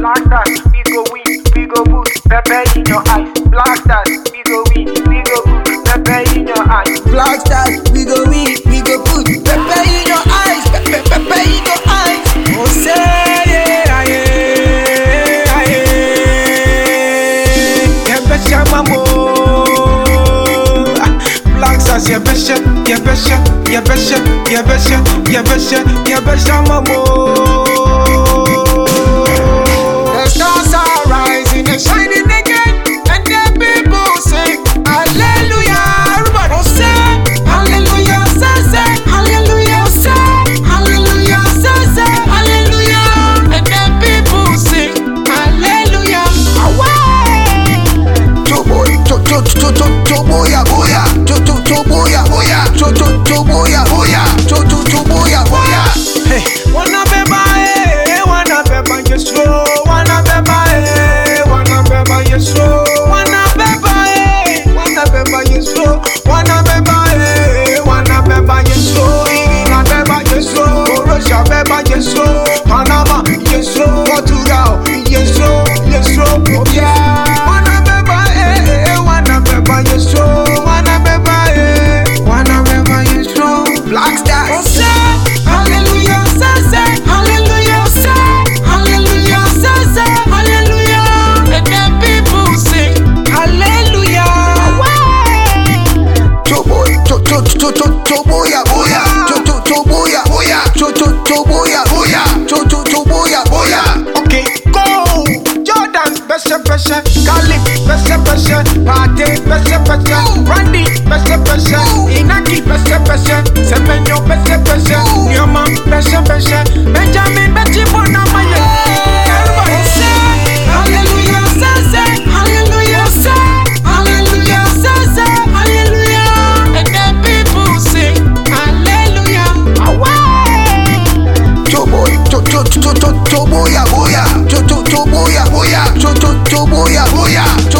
Black Stars, we go win, we go put pepper in your eyes. Black Stars, we go win, we go put pepper in your eyes. Black Stars, we go win, we go put pepper in your eyes, pepper in your eyes. Oh say yeah, yeah, yeah. Yeah, besha mamo. Black Stars, yeah besha, yeah besha, yeah besha, yeah besha, yeah besha, yeah besha mamo. The stars are rising and shining again, and the people sing hallelujah. Everybody say hallelujah, say hallelujah, say hallelujah, say hallelujah, and the people sing hallelujah. Away. Toboya, boya, toboya, boya, toboya, boya, toboya, boya. Hey, wanna be my, wanna be my, yes, slow. Wanna be my, yes, slow. Wanna be my, yes, slow. Wanna be my, yes, slow. Ghana be my, yes, slow. Russia be my, yes, slow. Panama, yes, slow. Portugal, yes, slow, yes, slow. Yeah. Wanna be my, yes, slow. Wanna be my, yes, slow. Black Stars. Hallelujah, say hallelujah, say hallelujah, say hallelujah, and the people sing hallelujah. Toboya, boya, toboya, boya, toboya, boya, toboya, boya. Okay, go. Jordan, besha, Khalid, besha, Pate, besha, Randy, besha, Inaki, besha, Semenyo, besha, Nyama, besha, Benjamin, Bechibona, Maya. Everybody say hallelujah, say hallelujah, say hallelujah, say hallelujah, and the people sing hallelujah. Away. Toboya, boya, toboya, boya, toboya, boya.